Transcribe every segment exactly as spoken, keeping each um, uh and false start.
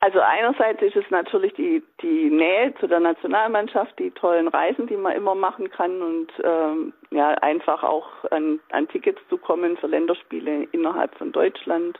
Also einerseits ist es natürlich die, die Nähe zu der Nationalmannschaft, die tollen Reisen, die man immer machen kann und ähm, ja einfach auch an, an Tickets zu kommen für Länderspiele innerhalb von Deutschland.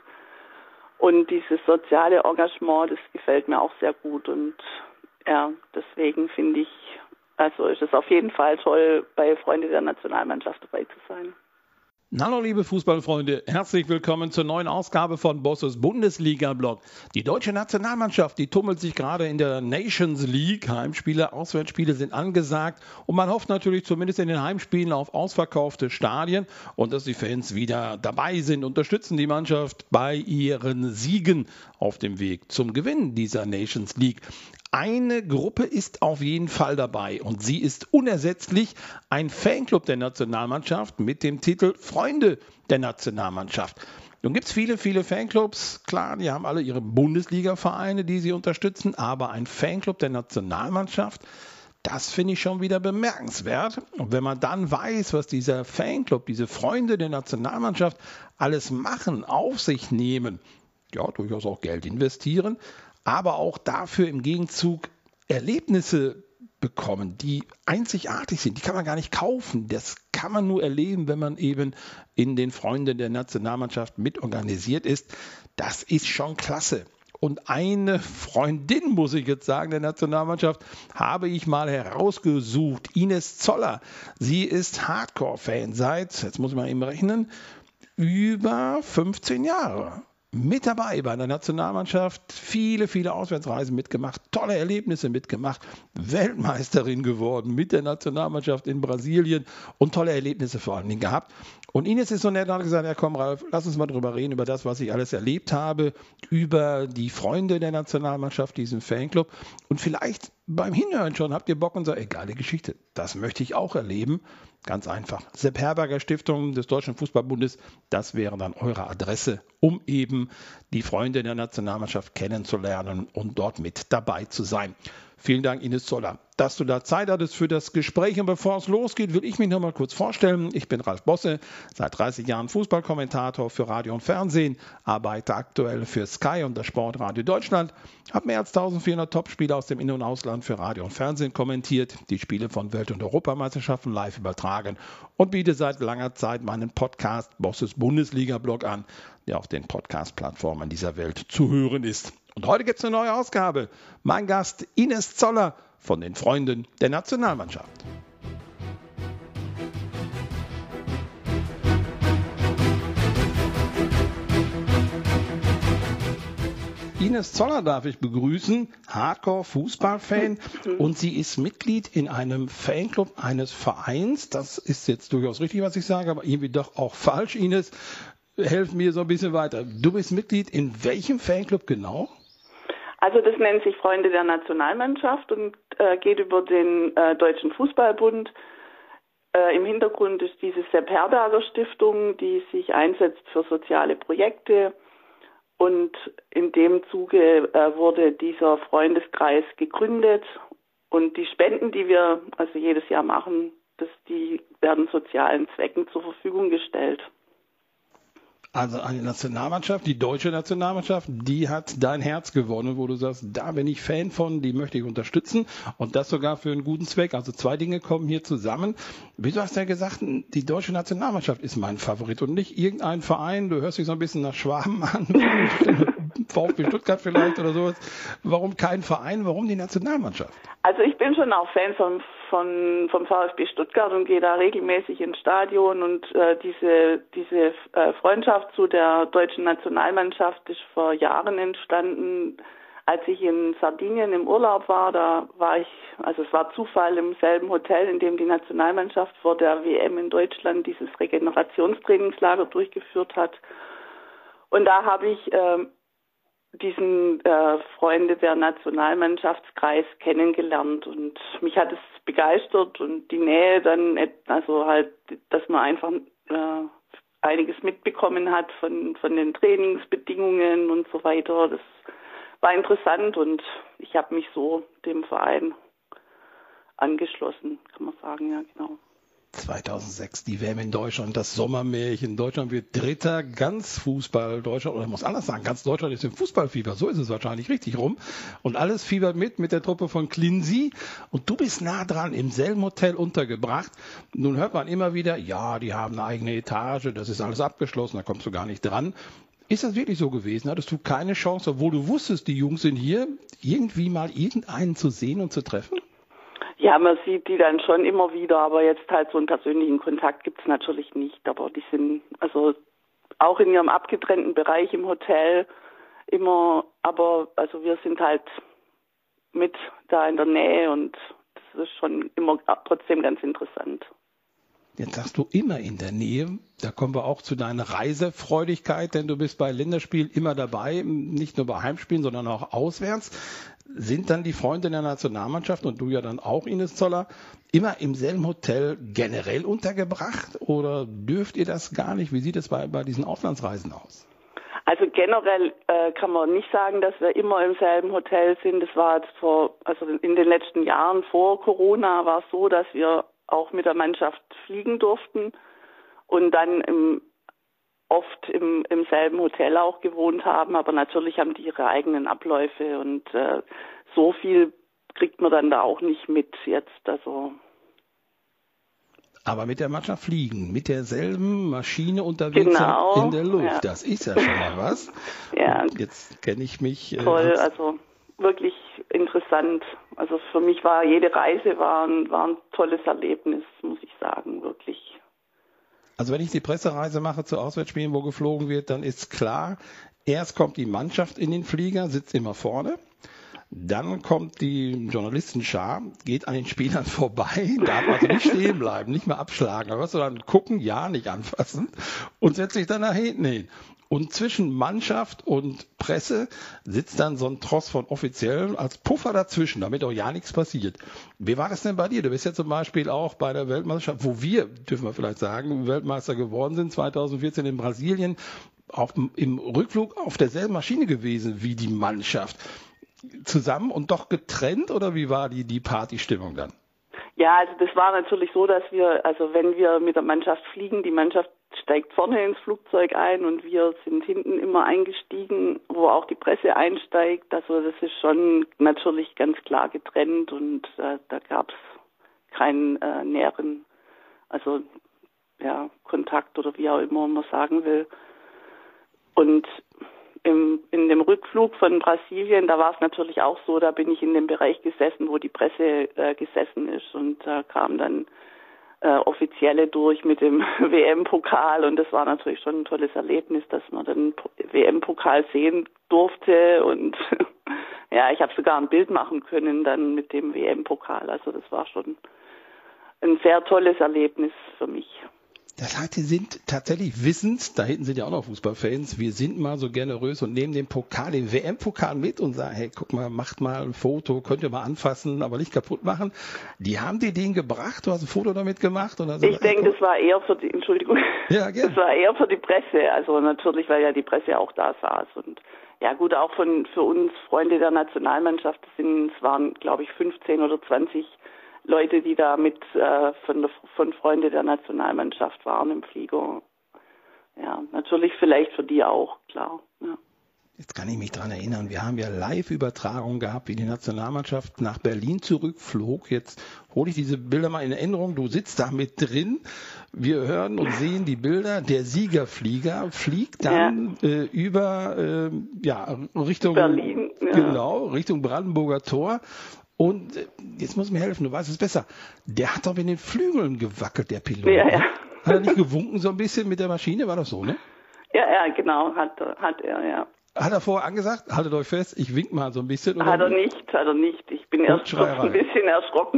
Und dieses soziale Engagement, das gefällt mir auch sehr gut und ja, deswegen finde ich, also ist es auf jeden Fall toll, bei Freunde der Nationalmannschaft dabei zu sein. Hallo liebe Fußballfreunde, herzlich willkommen zur neuen Ausgabe von Bosses Bundesliga-Blog. Die deutsche Nationalmannschaft, die tummelt sich gerade in der Nations League. Heimspiele, Auswärtsspiele sind angesagt und man hofft natürlich zumindest in den Heimspielen auf ausverkaufte Stadien und dass die Fans wieder dabei sind, unterstützen die Mannschaft bei ihren Siegen auf dem Weg zum Gewinn dieser Nations League. Eine Gruppe ist auf jeden Fall dabei und sie ist unersetzlich, ein Fanclub der Nationalmannschaft mit dem Titel Freunde der Nationalmannschaft. Nun gibt es viele, viele Fanclubs, klar, die haben alle ihre Bundesliga-Vereine, die sie unterstützen, aber ein Fanclub der Nationalmannschaft, das finde ich schon wieder bemerkenswert. Und wenn man dann weiß, was dieser Fanclub, diese Freunde der Nationalmannschaft alles machen, auf sich nehmen, ja, durchaus auch Geld investieren, aber auch dafür im Gegenzug Erlebnisse bekommen, die einzigartig sind. Die kann man gar nicht kaufen. Das kann man nur erleben, wenn man eben in den Freunden der Nationalmannschaft mitorganisiert ist. Das ist schon klasse. Und eine Freundin, muss ich jetzt sagen, der Nationalmannschaft, habe ich mal herausgesucht. Ines Zoller. Sie ist Hardcore-Fan seit, jetzt muss ich mal eben rechnen, über fünfzehn Jahre. Mit dabei bei der Nationalmannschaft, viele, viele Auswärtsreisen mitgemacht, tolle Erlebnisse mitgemacht, Weltmeisterin geworden mit der Nationalmannschaft in Brasilien und tolle Erlebnisse vor allen Dingen gehabt. Und Ines ist so nett, hat gesagt, ja komm Ralf, lass uns mal drüber reden, über das, was ich alles erlebt habe, über die Freunde der Nationalmannschaft, diesen Fanclub. Und vielleicht beim Hinhören schon habt ihr Bock und sagt, ey, geile Geschichte, das möchte ich auch erleben. Ganz einfach. Sepp Herberger Stiftung des Deutschen Fußballbundes, das wäre dann eure Adresse, um eben die Freunde der Nationalmannschaft kennenzulernen und dort mit dabei zu sein. Vielen Dank, Ines Zoller, dass du da Zeit hattest für das Gespräch. Und bevor es losgeht, will ich mich noch mal kurz vorstellen. Ich bin Ralf Bosse, seit dreißig Jahren Fußballkommentator für Radio und Fernsehen, arbeite aktuell für Sky und das Sportradio Deutschland, habe mehr als eintausendvierhundert Topspiele aus dem In- und Ausland für Radio und Fernsehen kommentiert, die Spiele von Welt- und Europameisterschaften live übertragen und biete seit langer Zeit meinen Podcast Bosses Bundesliga-Blog an, der auf den Podcast-Plattformen dieser Welt zu hören ist. Und heute gibt es eine neue Ausgabe. Mein Gast Ines Zoller von den Freunden der Nationalmannschaft. Ines Zoller darf ich begrüßen, Hardcore-Fußballfan, und sie ist Mitglied in einem Fanclub eines Vereins. Das ist jetzt durchaus richtig, was ich sage, aber irgendwie doch auch falsch. Ines, helf mir so ein bisschen weiter. Du bist Mitglied in welchem Fanclub genau? Also das nennt sich Freunde der Nationalmannschaft und äh, geht über den äh, Deutschen Fußballbund. Äh, Im Hintergrund ist diese Sepp Herberger Stiftung, die sich einsetzt für soziale Projekte. Und in dem Zuge äh, wurde dieser Freundeskreis gegründet. Und die Spenden, die wir also jedes Jahr machen, das, die werden sozialen Zwecken zur Verfügung gestellt. Also eine Nationalmannschaft, die deutsche Nationalmannschaft, die hat dein Herz gewonnen, wo du sagst, da bin ich Fan von, die möchte ich unterstützen und das sogar für einen guten Zweck. Also zwei Dinge kommen hier zusammen. Wieso hast du ja gesagt, die deutsche Nationalmannschaft ist mein Favorit und nicht irgendein Verein? Du hörst dich so ein bisschen nach Schwaben an, VfB Stuttgart vielleicht oder sowas. Warum kein Verein? Warum die Nationalmannschaft? Also ich bin schon auch Fan von, von, vom VfB Stuttgart und gehe da regelmäßig ins Stadion und äh, diese, diese äh, Freundschaft zu der deutschen Nationalmannschaft ist vor Jahren entstanden. Als ich in Sardinien im Urlaub war, da war ich, also es war Zufall, im selben Hotel, in dem die Nationalmannschaft vor der W M in Deutschland dieses Regenerationstrainingslager durchgeführt hat. Und da habe ich äh, diesen äh, Freunde der Nationalmannschaftskreis kennengelernt und mich hat es begeistert und die Nähe dann, also halt, dass man einfach äh, einiges mitbekommen hat von, von den Trainingsbedingungen und so weiter. Das war interessant und ich habe mich so dem Verein angeschlossen, kann man sagen, ja genau. zweitausendsechs, die W M in Deutschland, das Sommermärchen. Deutschland wird Dritter, ganz Fußball. Deutschland, oder ich muss anders sagen, ganz Deutschland ist im Fußballfieber. So ist es wahrscheinlich richtig rum. Und alles fiebert mit, mit der Truppe von Clincy. Und du bist nah dran, im selben Hotel untergebracht. Nun hört man immer wieder, ja, die haben eine eigene Etage, das ist alles abgeschlossen, da kommst du gar nicht dran. Ist das wirklich so gewesen? Hattest du keine Chance, obwohl du wusstest, die Jungs sind hier, irgendwie mal irgendeinen zu sehen und zu treffen? Ja, man sieht die dann schon immer wieder, aber jetzt halt so einen persönlichen Kontakt gibt's natürlich nicht. Aber die sind also auch in ihrem abgetrennten Bereich im Hotel immer, aber also wir sind halt mit da in der Nähe und das ist schon immer trotzdem ganz interessant. Jetzt sagst du immer in der Nähe, da kommen wir auch zu deiner Reisefreudigkeit, denn du bist bei Länderspielen immer dabei, nicht nur bei Heimspielen, sondern auch auswärts. Sind dann die Freunde der Nationalmannschaft und du ja dann auch, Ines Zoller, immer im selben Hotel generell untergebracht oder dürft ihr das gar nicht? Wie sieht es bei, bei diesen Auslandsreisen aus? Also generell äh, kann man nicht sagen, dass wir immer im selben Hotel sind. Das war jetzt vor, also in den letzten Jahren vor Corona war es so, dass wir auch mit der Mannschaft fliegen durften und dann im, oft im, im selben Hotel auch gewohnt haben, aber natürlich haben die ihre eigenen Abläufe und äh, so viel kriegt man dann da auch nicht mit jetzt, also. Aber mit der Mannschaft fliegen, mit derselben Maschine unterwegs genau, in der Luft, ja. Das ist ja schon mal was. Ja. Und jetzt kenne ich mich. Toll, äh, also wirklich interessant. Also für mich war jede Reise war ein, war ein tolles Erlebnis, muss ich sagen, wirklich. Also wenn ich die Pressereise mache zu Auswärtsspielen, wo geflogen wird, dann ist klar, erst kommt die Mannschaft in den Flieger, sitzt immer vorne. Dann kommt die Journalistenschar, geht an den Spielern vorbei, darf also nicht stehen bleiben, nicht mehr abschlagen, aber sondern gucken, ja, nicht anfassen und setzt sich dann nach hinten hin. Und zwischen Mannschaft und Presse sitzt dann so ein Tross von Offiziellen als Puffer dazwischen, damit auch ja nichts passiert. Wie war das denn bei dir? Du bist ja zum Beispiel auch bei der Weltmeisterschaft, wo wir, dürfen wir vielleicht sagen, Weltmeister geworden sind, zweitausendvierzehn in Brasilien, auch im Rückflug auf derselben Maschine gewesen wie die Mannschaft. Zusammen und doch getrennt oder wie war die, die Partystimmung dann? Ja, also das war natürlich so, dass wir, also wenn wir mit der Mannschaft fliegen, die Mannschaft steigt vorne ins Flugzeug ein und wir sind hinten immer eingestiegen, wo auch die Presse einsteigt. Also das ist schon natürlich ganz klar getrennt und äh, da gab es keinen äh, näheren, also ja, Kontakt oder wie auch immer man sagen will. Und Im, in dem Rückflug von Brasilien, da war es natürlich auch so, da bin ich in dem Bereich gesessen, wo die Presse äh, gesessen ist und da kamen dann äh, Offizielle durch mit dem W M-Pokal und das war natürlich schon ein tolles Erlebnis, dass man den W M-Pokal sehen durfte und ja, ich habe sogar ein Bild machen können dann mit dem W M-Pokal, also das war schon ein sehr tolles Erlebnis für mich. Das heißt, die sind tatsächlich wissend, da hinten sind ja auch noch Fußballfans, wir sind mal so generös und nehmen den Pokal, den W M-Pokal mit und sagen, hey, guck mal, macht mal ein Foto, könnt ihr mal anfassen, aber nicht kaputt machen. Die haben dir den gebracht, du hast ein Foto damit gemacht? Und also, ich denke, das war eher für die, Entschuldigung, ja, gerne. Das war eher für die Presse, also natürlich, weil ja die Presse auch da saß und ja gut, auch von für uns Freunde der Nationalmannschaft, das sind, es waren glaube ich fünfzehn oder zwanzig Leute, die da mit äh, von, der, von Freunde der Nationalmannschaft waren im Flieger. Ja, natürlich vielleicht für die auch, klar. Ja. Jetzt kann ich mich dran erinnern, wir haben ja Live-Übertragungen gehabt, wie die Nationalmannschaft nach Berlin zurückflog. Jetzt hole ich diese Bilder mal in Erinnerung. Du sitzt da mit drin. Wir hören und sehen die Bilder. Der Siegerflieger fliegt dann ja. äh, über äh, ja, Richtung Berlin. Ja. Genau, Richtung Brandenburger Tor. Und jetzt muss mir helfen, du weißt es besser. Der hat doch mit den Flügeln gewackelt, der Pilot. Ja, ja. Hat er nicht gewunken so ein bisschen mit der Maschine? War das so, ne? Ja, ja, genau, hat, hat er, ja. Hat er vorher angesagt, haltet euch fest, ich wink mal so ein bisschen? Oder? Hat er nicht, hat er nicht. Ich bin erst ein bisschen erschrocken.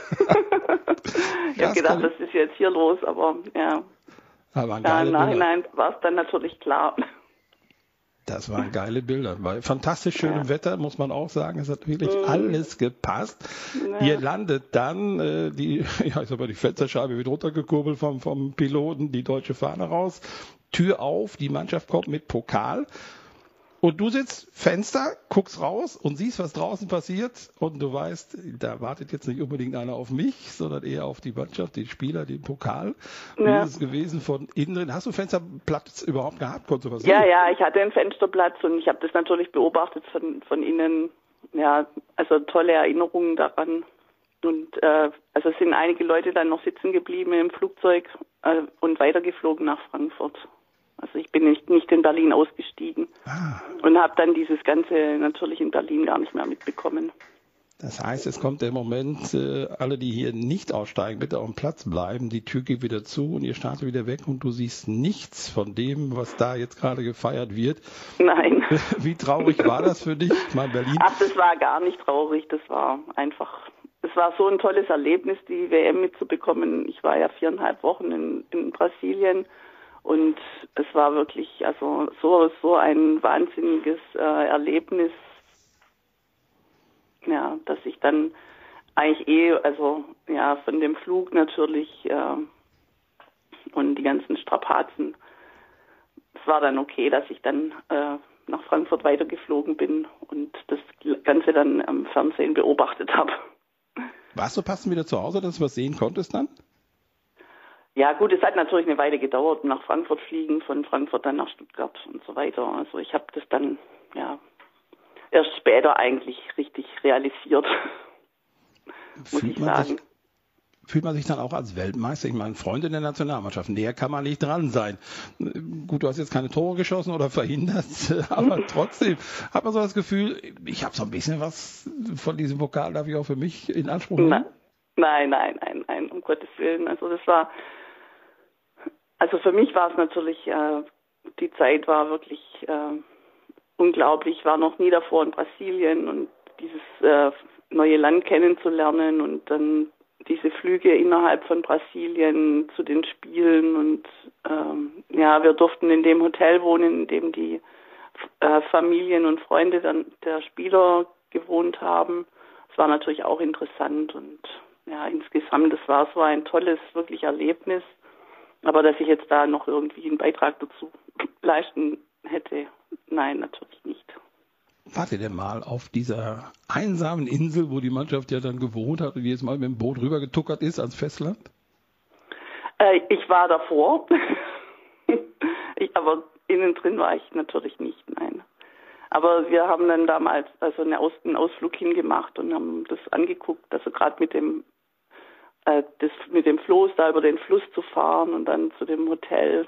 Ich habe gedacht, was ist jetzt hier los, aber ja. Aber ja im Nachhinein war es dann natürlich klar. Das waren geile Bilder, weil fantastisch schönem ja. Wetter, muss man auch sagen. Es hat wirklich mm. alles gepasst. Ja. Ihr landet dann, äh, die, ja, ich sag mal, die Fensterscheibe wird runtergekurbelt vom, vom Piloten, die deutsche Fahne raus, Tür auf, die Mannschaft kommt mit Pokal. Und du sitzt Fenster, guckst raus und siehst, was draußen passiert und du weißt, da wartet jetzt nicht unbedingt einer auf mich, sondern eher auf die Mannschaft, den Spieler, den Pokal. Wie Ja. ist es gewesen von innen drin? Hast du Fensterplatz überhaupt gehabt? Konntest du was Ja, sehen? ja, ich hatte einen Fensterplatz und ich habe das natürlich beobachtet von, von innen. Ja, also tolle Erinnerungen daran. Und äh, also es sind einige Leute dann noch sitzen geblieben im Flugzeug äh, und weitergeflogen nach Frankfurt. Also ich bin nicht, nicht in Berlin ausgestiegen Ah, und habe dann dieses Ganze natürlich in Berlin gar nicht mehr mitbekommen. das heißt, es kommt der Moment, äh, alle, die hier nicht aussteigen, bitte auf dem Platz bleiben, die Tür geht wieder zu und ihr startet wieder weg und du siehst nichts von dem, was da jetzt gerade gefeiert wird. Nein. Wie traurig war das für dich? Ich meine, Berlin. Ach, das war gar nicht traurig, das war einfach, es war so ein tolles Erlebnis, die W M mitzubekommen. Ich war ja viereinhalb Wochen in, in Brasilien. Und es war wirklich also so so ein wahnsinniges äh, Erlebnis, ja, dass ich dann eigentlich eh, also ja, von dem Flug natürlich äh, und die ganzen Strapazen, es war dann okay, dass ich dann äh, nach Frankfurt weitergeflogen bin und das Ganze dann am Fernsehen beobachtet habe. Warst du passend wieder zu Hause, dass du was sehen konntest dann? Ja gut, es hat natürlich eine Weile gedauert, nach Frankfurt fliegen, von Frankfurt dann nach Stuttgart und so weiter. Also ich habe das dann ja erst später eigentlich richtig realisiert, muss Fühlt ich man sagen. sich, fühlt man sich dann auch als Weltmeister? Ich meine, Freunde der Nationalmannschaft, näher kann man nicht dran sein. Gut, du hast jetzt keine Tore geschossen oder verhindert, aber trotzdem hat man so das Gefühl, ich habe so ein bisschen was von diesem Pokal, darf ich auch für mich in Anspruch nehmen? Nein, nein, nein, nein, um Gottes Willen. Also das war, also für mich war es natürlich, äh, die Zeit war wirklich äh, unglaublich. Ich war noch nie davor in Brasilien und dieses äh, neue Land kennenzulernen und dann diese Flüge innerhalb von Brasilien zu den Spielen und ähm, ja, wir durften in dem Hotel wohnen, in dem die äh, Familien und Freunde dann der Spieler gewohnt haben. Es war natürlich auch interessant und ja, insgesamt, das war so ein tolles, wirklich Erlebnis. Aber dass ich jetzt da noch irgendwie einen Beitrag dazu leisten hätte, nein, natürlich nicht. Wart ihr denn mal auf dieser einsamen Insel, wo die Mannschaft ja dann gewohnt hat und jedes Mal mit dem Boot rübergetuckert ist ans Festland? Äh, ich war davor, ich, aber innen drin war ich natürlich nicht, nein. Aber wir haben dann damals also eine Aus, einen Ausflug hingemacht und haben das angeguckt, also gerade mit dem äh, das mit dem Floß da über den Fluss zu fahren und dann zu dem Hotel.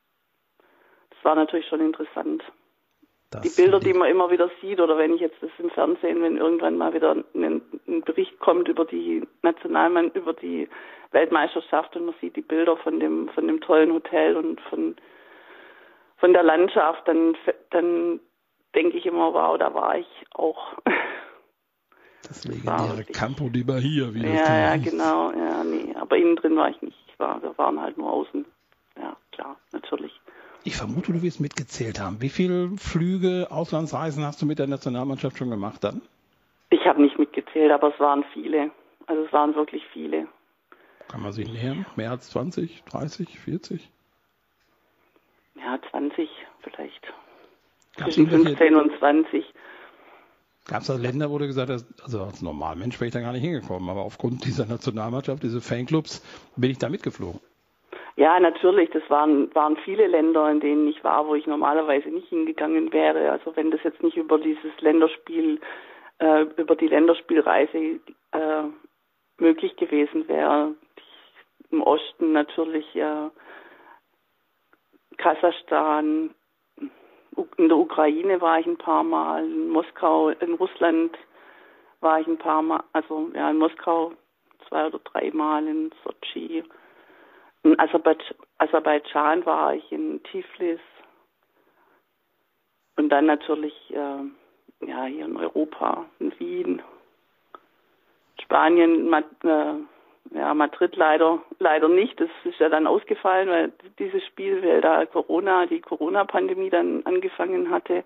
Das war natürlich schon interessant. Das die Bilder, die man immer wieder sieht, oder wenn ich jetzt das im Fernsehen, wenn irgendwann mal wieder ein, ein Bericht kommt über die Nationalmann, über die Weltmeisterschaft und man sieht die Bilder von dem von dem tollen Hotel und von von der Landschaft, dann dann denke ich immer, wow, da war ich auch. Das legendäre Campo di Bahia, wie das Ja, ja, genau, ja, nee, aber innen drin war ich nicht. Ich war, wir waren halt nur außen. Ja, klar, natürlich. Ich vermute, du wirst mitgezählt haben. Wie viele Flüge, Auslandsreisen hast du mit der Nationalmannschaft schon gemacht dann? Ich habe nicht mitgezählt, aber es waren viele. Also es waren wirklich viele. Kann man sich nähern? Mehr als zwanzig, dreißig, vierzig? Ja, zwanzig vielleicht. Gab's Zwischen fünfzehn und zwanzig. Gab es da Länder, wo du gesagt hast, also als Normalmensch wäre ich da gar nicht hingekommen, aber aufgrund dieser Nationalmannschaft, diese Fanclubs, bin ich da mitgeflogen? Ja, natürlich. Das waren, waren viele Länder, in denen ich war, wo ich normalerweise nicht hingegangen wäre. Also wenn das jetzt nicht über dieses Länderspiel, äh, über die Länderspielreise äh, möglich gewesen wäre. Im Osten natürlich äh, Kasachstan, in der Ukraine war ich ein paar Mal, in Moskau, in Russland war ich ein paar Mal, also ja in Moskau zwei oder drei Mal, in Sochi. In Aserbaidschan war ich, in Tiflis und dann natürlich äh, ja hier in Europa, in Wien, Spanien, Mad, äh, ja Madrid leider leider nicht. Das ist ja dann ausgefallen, weil dieses Spiel, weil da Corona, die Corona-Pandemie dann angefangen hatte.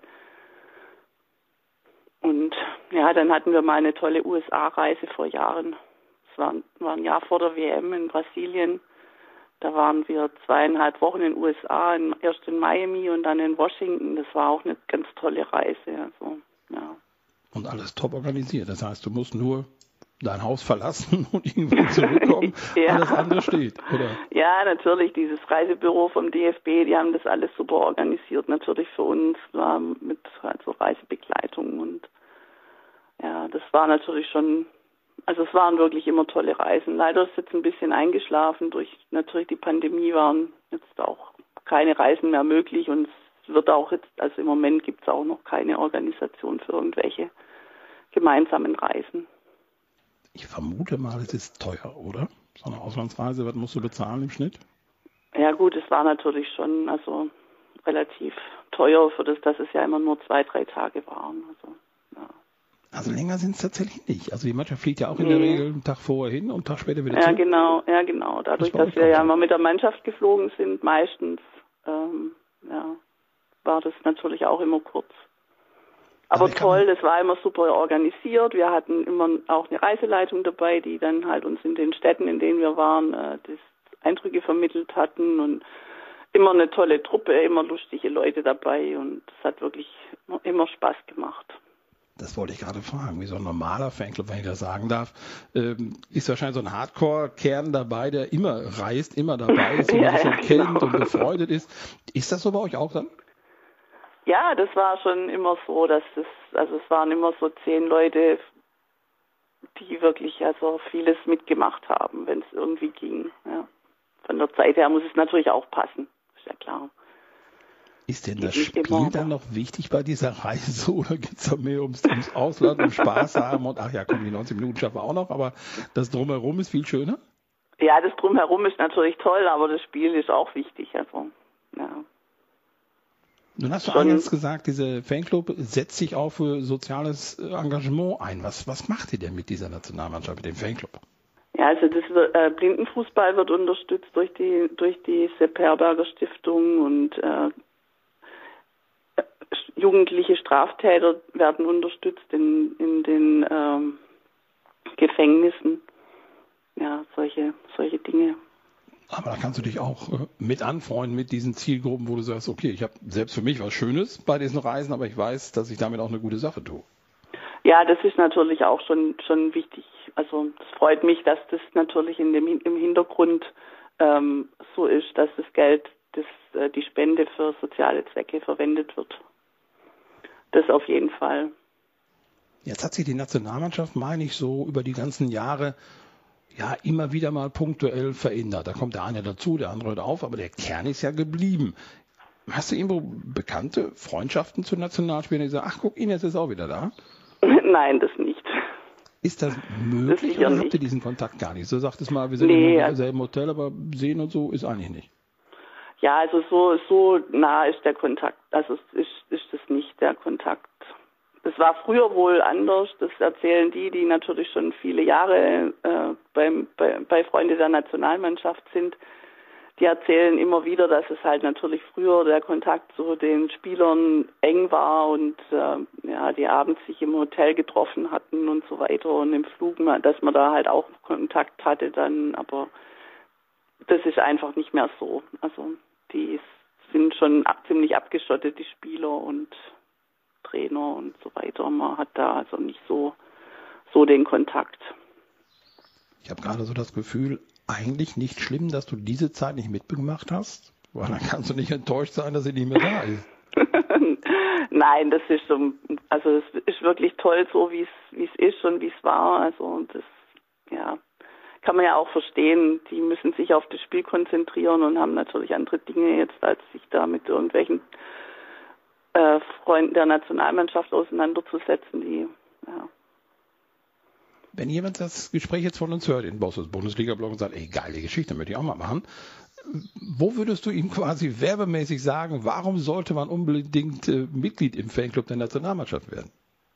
Und ja, dann hatten wir mal eine tolle U S A-Reise vor Jahren. Es war, war ein Jahr vor der W M in Brasilien. Da waren wir zweieinhalb Wochen in den U S A, in, erst in Miami und dann in Washington. Das war auch eine ganz tolle Reise. Also, ja. Und alles top organisiert. Das heißt, du musst nur dein Haus verlassen und irgendwann zurückkommen. Ja. Alles andere steht, oder? Ja, natürlich. Dieses Reisebüro vom D F B, die haben das alles super organisiert. Natürlich für uns, war mit also Reisebegleitung und ja, das war natürlich schon, also es waren wirklich immer tolle Reisen. Leider ist jetzt ein bisschen eingeschlafen. Durch natürlich die Pandemie waren jetzt auch keine Reisen mehr möglich und es wird auch jetzt, also im Moment gibt es auch noch keine Organisation für irgendwelche gemeinsamen Reisen. Ich vermute mal, es ist teuer, oder? So eine Auslandsreise, was musst du bezahlen im Schnitt? Ja gut, es war natürlich schon also relativ teuer für das, dass es ja immer nur zwei, drei Tage waren. Also, ja. Also länger sind es tatsächlich nicht. Also die Mannschaft fliegt ja auch in der Regel einen Tag vorher hin und einen Tag später wieder ja, zurück. Genau, ja genau. Dadurch, das dass wir ja immer mit der Mannschaft geflogen sind, meistens, ähm, ja, war das natürlich auch immer kurz. Aber toll, das war immer super organisiert. Wir hatten immer auch eine Reiseleitung dabei, die dann halt uns in den Städten, in denen wir waren, äh, das Eindrücke vermittelt hatten und immer eine tolle Truppe, immer lustige Leute dabei und es hat wirklich immer Spaß gemacht. Das wollte ich gerade fragen, wie so ein normaler Fanclub, wenn ich das sagen darf, ähm, ist wahrscheinlich so ein Hardcore-Kern dabei, der immer reist, immer dabei ist und ja, schon ja, kennt genau. und befreundet ist. Ist das so bei euch auch dann? Ja, das war schon immer so, dass es, also es waren immer so zehn Leute, die wirklich also vieles mitgemacht haben, wenn es irgendwie ging. Ja. Von der Zeit her muss es natürlich auch passen, ist ja klar. Ist denn das Spiel immer, dann noch wichtig bei dieser Reise oder geht es da mehr ums, ums Ausland, um Spaß haben und ach ja, komm, die neunzig Minuten schaffen wir auch noch, aber das Drumherum ist viel schöner? Ja, das Drumherum ist natürlich toll, aber das Spiel ist auch wichtig, also, ja. Nun hast du eingangs gesagt, dieser Fanclub setzt sich auch für soziales Engagement ein. Was, was macht ihr denn mit dieser Nationalmannschaft, mit dem Fanclub? Ja, also das äh, Blindenfußball wird unterstützt durch die durch die Sepp Herberger Stiftung und äh, jugendliche Straftäter werden unterstützt in in den ähm, Gefängnissen. Ja, solche solche Dinge. Aber da kannst du dich auch äh, mit anfreunden mit diesen Zielgruppen, wo du sagst, okay, ich habe selbst für mich was Schönes bei diesen Reisen, aber ich weiß, dass ich damit auch eine gute Sache tue. Ja, das ist natürlich auch schon schon wichtig. Also es freut mich, dass das natürlich in dem im Hintergrund ähm, so ist, dass das Geld, das äh, die Spende für soziale Zwecke verwendet wird. Das auf jeden Fall. Jetzt hat sich die Nationalmannschaft, meine ich, so über die ganzen Jahre ja immer wieder mal punktuell verändert. Da kommt der eine dazu, der andere hört auf, aber der Kern ist ja geblieben. Hast du irgendwo bekannte Freundschaften zu Nationalspielern, die sagen, ach guck, Ines ist auch wieder da? Nein, das nicht. Ist das möglich das oder habt ihr diesen Kontakt gar nicht? So sagt es mal, wir sind nee, im selben Hotel, aber sehen und so ist eigentlich nicht. Ja, also so so nah ist der Kontakt, also ist ist das nicht der Kontakt. Das war früher wohl anders, das erzählen die, die natürlich schon viele Jahre äh, beim, bei, bei Freunde der Nationalmannschaft sind. Die erzählen immer wieder, dass es halt natürlich früher der Kontakt zu den Spielern eng war und äh, ja, die abends sich im Hotel getroffen hatten und so weiter und im Flug, dass man da halt auch Kontakt hatte dann, aber das ist einfach nicht mehr so. Also die sind schon ab, ziemlich abgeschottet, die Spieler und Trainer und so weiter. Man hat da also nicht so, so den Kontakt. Ich habe gerade so das Gefühl, eigentlich nicht schlimm, dass du diese Zeit nicht mitgemacht hast, weil dann kannst du nicht enttäuscht sein, dass sie nicht mehr da ist. Nein, das ist so, also es ist wirklich toll, so wie es wie es ist und wie es war. Also das, ja, kann man ja auch verstehen. Die müssen sich auf das Spiel konzentrieren und haben natürlich andere Dinge jetzt, als sich da mit irgendwelchen äh, Freunden der Nationalmannschaft auseinanderzusetzen, die, ja. Wenn jemand das Gespräch jetzt von uns hört in Bosses Bundesliga-Blog und sagt, ey, geile Geschichte, möchte ich auch mal machen, wo würdest du ihm quasi werbemäßig sagen, warum sollte man unbedingt äh, Mitglied im Fanclub der Nationalmannschaft werden?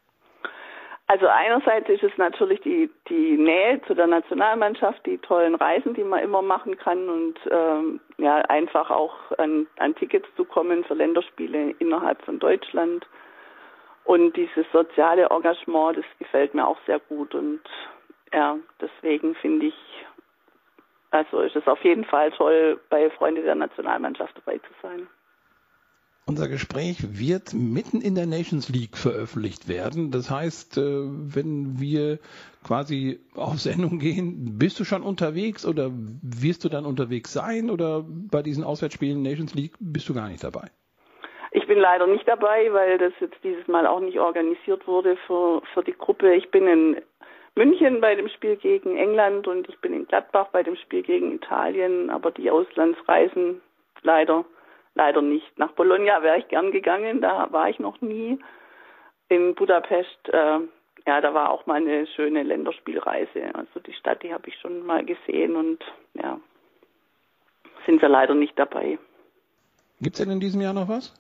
Also einerseits ist es natürlich die, die Nähe zu der Nationalmannschaft, die tollen Reisen, die man immer machen kann und ähm, ja einfach auch an, an Tickets zu kommen für Länderspiele innerhalb von Deutschland. Und dieses soziale Engagement, das gefällt mir auch sehr gut und ja, deswegen finde ich, also ist es auf jeden Fall toll, bei Freunde der Nationalmannschaft dabei zu sein. Unser Gespräch wird mitten in der Nations League veröffentlicht werden. Das heißt, wenn wir quasi auf Sendung gehen, bist du schon unterwegs oder wirst du dann unterwegs sein oder bei diesen Auswärtsspielen Nations League bist du gar nicht dabei? Ich bin leider nicht dabei, weil das jetzt dieses Mal auch nicht organisiert wurde für, für die Gruppe. Ich bin in München bei dem Spiel gegen England und ich bin in Gladbach bei dem Spiel gegen Italien, aber die Auslandsreisen leider Leider nicht. Nach Bologna wäre ich gern gegangen, da war ich noch nie. In Budapest, äh, ja, da war auch mal eine schöne Länderspielreise. Also die Stadt, die habe ich schon mal gesehen und ja, sind wir leider nicht dabei. Gibt es denn in diesem Jahr noch was?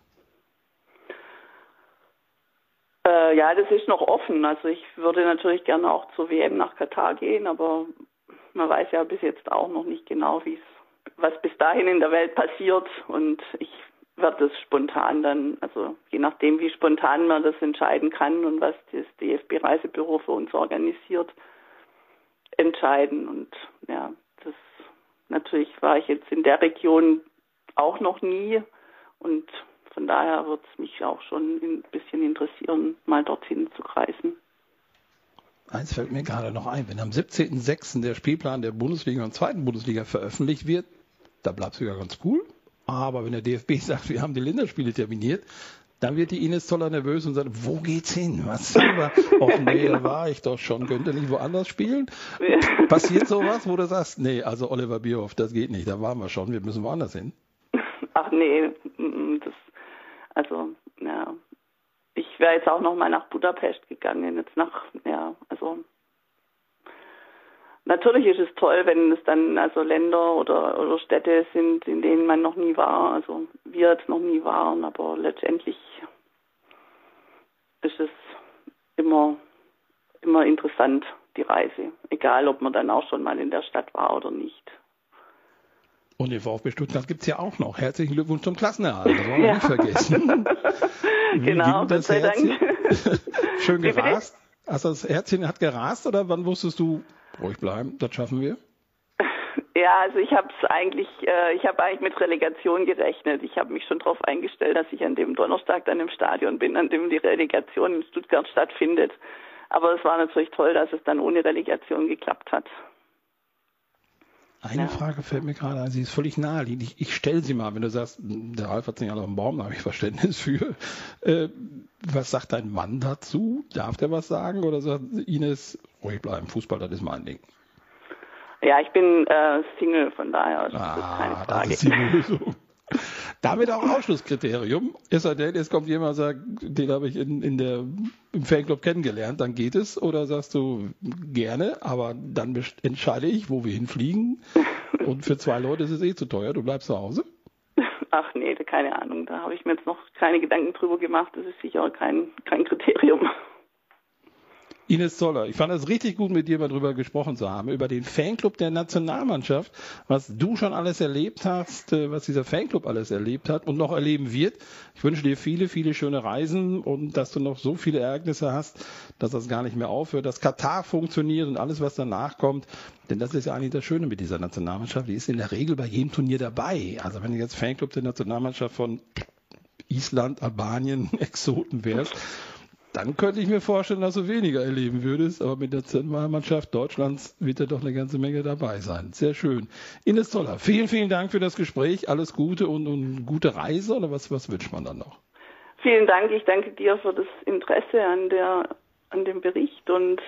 Äh, ja, das ist noch offen. Also ich würde natürlich gerne auch zur W M nach Katar gehen, aber man weiß ja bis jetzt auch noch nicht genau, wie es was bis dahin in der Welt passiert und ich werde das spontan dann, also je nachdem, wie spontan man das entscheiden kann und was das D F B-Reisebüro für uns organisiert, entscheiden. Und ja, das natürlich war ich jetzt in der Region auch noch nie und von daher wird es mich auch schon ein bisschen interessieren, mal dorthin zu reisen. Eins fällt mir gerade noch ein, wenn am siebzehnten sechsten der Spielplan der Bundesliga und zweiten Bundesliga veröffentlicht wird, da bleibt es sogar ganz cool. Aber wenn der D F B sagt, wir haben die Länderspiele terminiert, dann wird die Ines Zoller nervös und sagt, wo geht's hin? Was haben wir? Och nee, da war ich doch schon. Könnte nicht woanders spielen? Passiert sowas, wo du sagst, nee, also Oliver Bierhoff, das geht nicht. Da waren wir schon, wir müssen woanders hin. Ach nee, das, also, ja. Ich wäre jetzt auch noch mal nach Budapest gegangen, jetzt nach, ja, also natürlich ist es toll, wenn es dann also Länder oder, oder Städte sind, in denen man noch nie war, also wir jetzt noch nie waren, aber letztendlich ist es immer, immer interessant, die Reise, egal ob man dann auch schon mal in der Stadt war oder nicht. Und den VfB Stuttgart gibt es ja auch noch. Herzlichen Glückwunsch zum Klassenerhalt, das wollen wir ja nicht vergessen. Genau, Gott sei Dank. Schön gerast. Also das Herzchen hat gerast oder wann wusstest du, ruhig bleiben, das schaffen wir? Ja, also ich habe es eigentlich, äh, ich habe eigentlich mit Relegation gerechnet. Ich habe mich schon darauf eingestellt, dass ich an dem Donnerstag dann im Stadion bin, an dem die Relegation in Stuttgart stattfindet. Aber es war natürlich toll, dass es dann ohne Relegation geklappt hat. Eine ja. Frage fällt mir gerade ein, sie ist völlig naheliegend. Ich, ich stelle sie mal, wenn du sagst, der Ralf hat sich alle auf dem Baum, da habe ich Verständnis für. Äh, was sagt dein Mann dazu? Darf der was sagen oder sagt Ines, ruhig bleiben, Fußball, das ist mein Ding? Ja, ich bin äh, Single, von daher ist ah, das keine Frage. Das ist die Lösung. Damit auch Ausschlusskriterium. Es sei denn, jetzt kommt jemand und sagt, den habe ich in, in der, im Fanclub kennengelernt, dann geht es. Oder sagst du, gerne, aber dann entscheide ich, wo wir hinfliegen. Und für zwei Leute ist es eh zu teuer, du bleibst zu Hause? Ach nee, keine Ahnung, da habe ich mir jetzt noch keine Gedanken drüber gemacht. Das ist sicher kein, kein Kriterium. Ines Zoller, ich fand es richtig gut, mit dir mal drüber gesprochen zu haben, über den Fanclub der Nationalmannschaft, was du schon alles erlebt hast, was dieser Fanclub alles erlebt hat und noch erleben wird. Ich wünsche dir viele, viele schöne Reisen und dass du noch so viele Ereignisse hast, dass das gar nicht mehr aufhört, dass Katar funktioniert und alles, was danach kommt. Denn das ist ja eigentlich das Schöne mit dieser Nationalmannschaft, die ist in der Regel bei jedem Turnier dabei. Also wenn du jetzt Fanclub der Nationalmannschaft von Island, Albanien, Exoten wärst, dann könnte ich mir vorstellen, dass du weniger erleben würdest. Aber mit der Nationalmannschaft Deutschlands wird ja doch eine ganze Menge dabei sein. Sehr schön. Ines Zoller, vielen, vielen Dank für das Gespräch. Alles Gute und, und gute Reise. Oder was, was wünscht man dann noch? Vielen Dank. Ich danke dir für das Interesse an, der, an dem Bericht. Und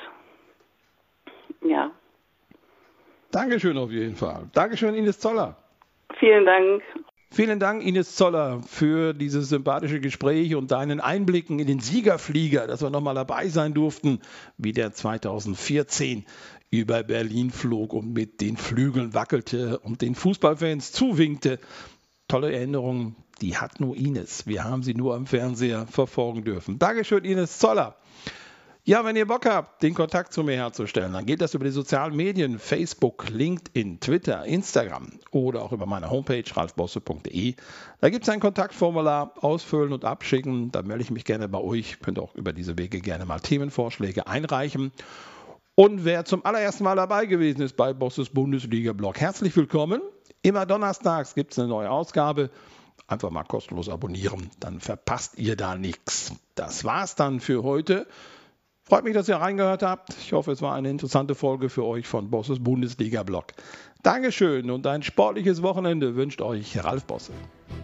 ja. Dankeschön auf jeden Fall. Dankeschön, Ines Zoller. Vielen Dank. Vielen Dank, Ines Zoller, für dieses sympathische Gespräch und deinen Einblicken in den Siegerflieger, dass wir nochmal dabei sein durften, wie der zweitausendvierzehn über Berlin flog und mit den Flügeln wackelte und den Fußballfans zuwinkte. Tolle Erinnerungen, die hat nur Ines. Wir haben sie nur am Fernseher verfolgen dürfen. Dankeschön, Ines Zoller. Ja, wenn ihr Bock habt, den Kontakt zu mir herzustellen, dann geht das über die sozialen Medien, Facebook, LinkedIn, Twitter, Instagram oder auch über meine Homepage ralf bosse punkt de. Da gibt es ein Kontaktformular, ausfüllen und abschicken. Da melde ich mich gerne bei euch. Könnt auch über diese Wege gerne mal Themenvorschläge einreichen. Und wer zum allerersten Mal dabei gewesen ist bei Bosses Bundesliga-Blog, herzlich willkommen. Immer donnerstags gibt es eine neue Ausgabe. Einfach mal kostenlos abonnieren, dann verpasst ihr da nichts. Das war's dann für heute. Freut mich, dass ihr reingehört habt. Ich hoffe, es war eine interessante Folge für euch von Bosses Bundesliga-Blog. Dankeschön und ein sportliches Wochenende wünscht euch Ralf Bosse.